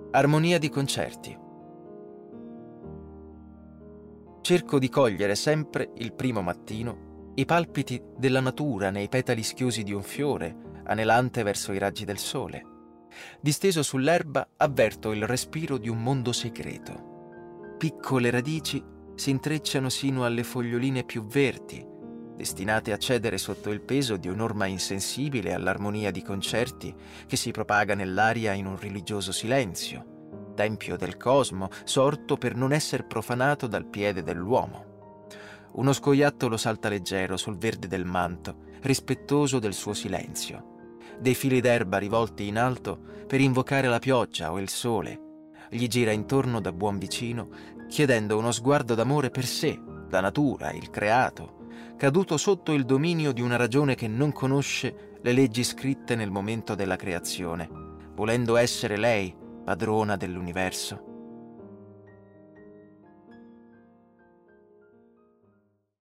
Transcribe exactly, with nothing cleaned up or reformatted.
Armonia di concerti. Cerco di cogliere sempre, il primo mattino, i palpiti della natura nei petali schiosi di un fiore, anelante verso i raggi del sole. Disteso sull'erba avverto il respiro di un mondo segreto. Piccole radici si intrecciano sino alle foglioline più verdi, destinate a cedere sotto il peso di un'orma insensibile all'armonia di concerti che si propaga nell'aria in un religioso silenzio, tempio del cosmo sorto per non essere profanato dal piede dell'uomo. Uno scoiattolo salta leggero sul verde del manto, rispettoso del suo silenzio. Dei fili d'erba rivolti in alto per invocare la pioggia o il sole, gli gira intorno da buon vicino, chiedendo uno sguardo d'amore per sé, la natura, il creato, caduto sotto il dominio di una ragione che non conosce le leggi scritte nel momento della creazione, volendo essere lei padrona dell'universo.